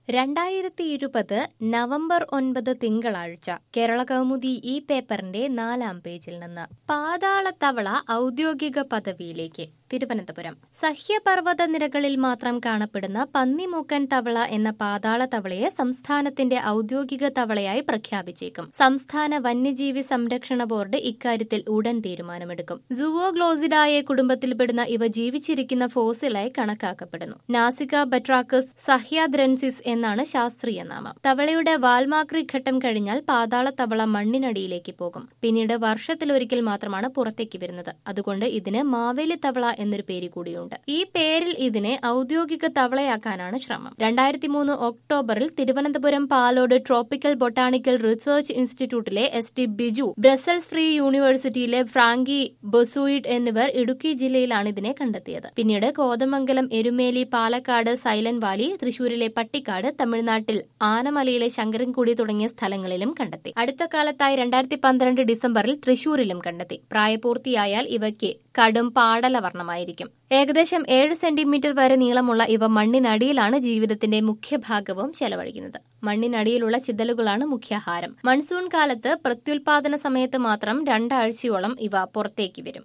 2020 November 9 തിങ്കളാഴ്ച കേരള കൗമുദി ഈ പേപ്പറിന്റെ 4-ാം പേജിൽ നിന്ന് പാതാളത്തവള ഔദ്യോഗിക പദവിയിലേക്ക്. തിരുവനന്തപുരം സഹ്യപർവ്വത നിരകളിൽ മാത്രം കാണപ്പെടുന്ന പന്നിമൂക്കൻ തവള എന്ന പാതാളത്തവളയെ സംസ്ഥാനത്തിന്റെ ഔദ്യോഗിക തവളയായി പ്രഖ്യാപിച്ചേക്കും. സംസ്ഥാന വന്യജീവി സംരക്ഷണ ബോർഡ് ഇക്കാര്യത്തിൽ ഉടൻ തീരുമാനമെടുക്കും. സുവോഗ്ലോസിഡായെ കുടുംബത്തിൽപ്പെടുന്ന ഇവ ജീവിച്ചിരിക്കുന്ന ഫോസിലായി കണക്കാക്കപ്പെടുന്നു. നാസിക ബട്രാക്കസ് സഹ്യാദ്രൻസിസ് എന്നാണ് ശാസ്ത്രീയ നാമം. തവളയുടെ വാൽമാക്രി ഘട്ടം കഴിഞ്ഞാൽ പാതാളത്തവള മണ്ണിനടിയിലേക്ക് പോകും. പിന്നീട് വർഷത്തിലൊരിക്കൽ മാത്രമാണ് പുറത്തേക്ക് വരുന്നത്. അതുകൊണ്ട് ഇതിന് മാവേലി തവള എന്നൊരു പേര് കൂടിയുണ്ട്. ഈ പേരിൽ ഇതിനെ ഔദ്യോഗിക തവളയാക്കാനാണ് ശ്രമം. 2003 ഒക്ടോബറിൽ Thiruvananthapuram Palode tropical botanical research ഇൻസ്റ്റിറ്റ്യൂട്ടിലെ ST ബിജു, ബ്രസൽസ് ഫ്രീ യൂണിവേഴ്സിറ്റിയിലെ ഫ്രാങ്കി ബൊസൂയിഡ് എന്നിവർ ഇടുക്കി ജില്ലയിലാണ് ഇതിനെ കണ്ടെത്തിയത്. പിന്നീട് കോതമംഗലം, എരുമേലി, പാലക്കാട് സൈലന്റ് വാലി, തൃശൂരിലെ പട്ടിക്കാട്, തമിഴ്നാട്ടിൽ ആനമലയിലെ ശങ്കരൻകുടി തുടങ്ങിയ സ്ഥലങ്ങളിലും കണ്ടെത്തി. അടുത്ത കാലത്തായി 2012 ഡിസംബറിൽ തൃശൂരിലും കണ്ടെത്തി. പ്രായപൂർത്തിയായാൽ ഇവയ്ക്ക് കടും പാടല വർണ്ണമായിരിക്കും. ഏകദേശം 7 സെന്റിമീറ്റർ വരെ നീളമുള്ള ഇവ മണ്ണിനടിയിലാണ് ജീവിതത്തിന്റെ മുഖ്യഭാഗവും ചെലവഴിക്കുന്നത്. മണ്ണിനടിയിലുള്ള ചിതലുകളാണ് മുഖ്യാഹാരം. മൺസൂൺ കാലത്ത് പ്രത്യുൽപാദന സമയത്ത് മാത്രം 2 ആഴ്ചയോളം ഇവ പുറത്തേക്ക് വരും.